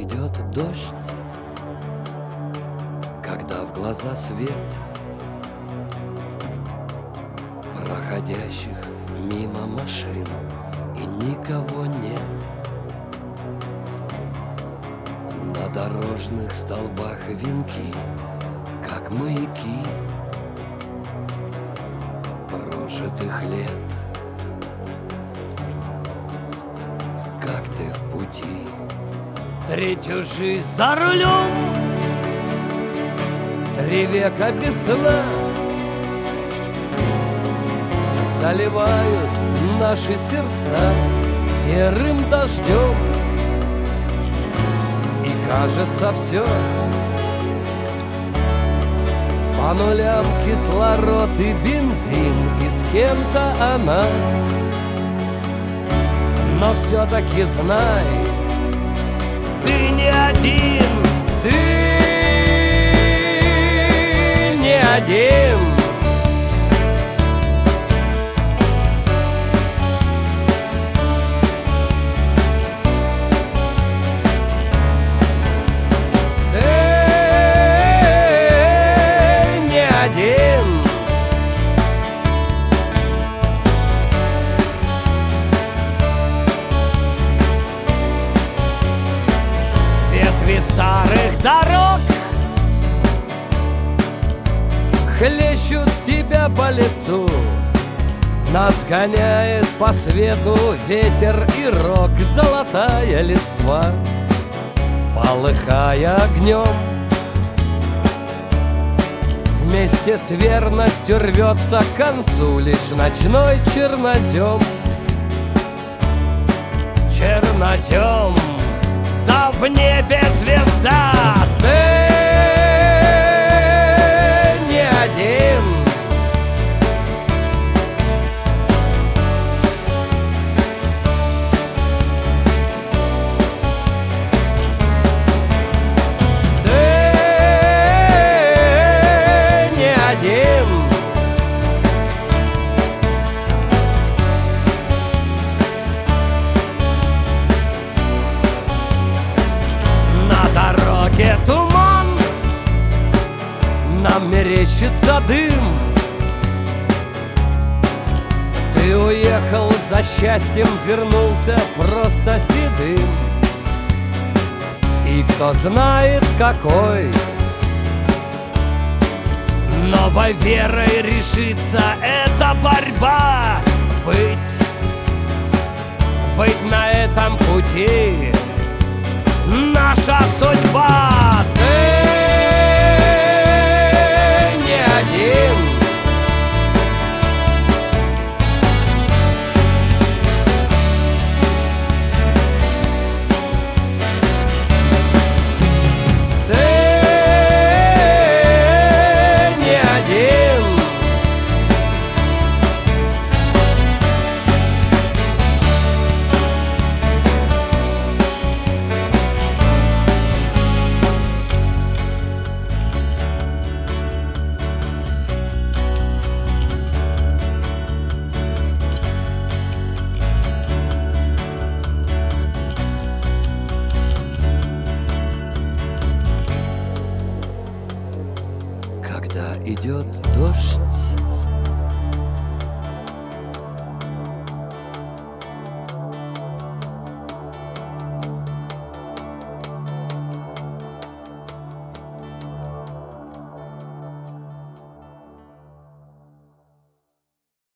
идет дождь, когда в глаза свет проходящих мимо машин и никого нет. На дорожных столбах венки, как маяки прожитых лет. Как ты в пути, третью жизнь за рулем, 3 века без сна заливают наши сердца серым дождем. И кажется все по нулям, кислород и бензин, и с кем-то она. Но все-таки знай, ты не один, ты не один. Старых дорог хлещут тебя по лицу, нас гоняет по свету ветер и рок, золотая листва, полыхая огнем, вместе с верностью рвется к концу лишь ночной чернозем. Чернозем, да в небе звезда, ты не один. Ты не один. Туман, нам мерещится дым. Ты уехал за счастьем, вернулся просто седым. И кто знает какой новой верой решится эта борьба. Быть на этом пути наша судьба. Ты не один. Ты не один. Когда идет дождь,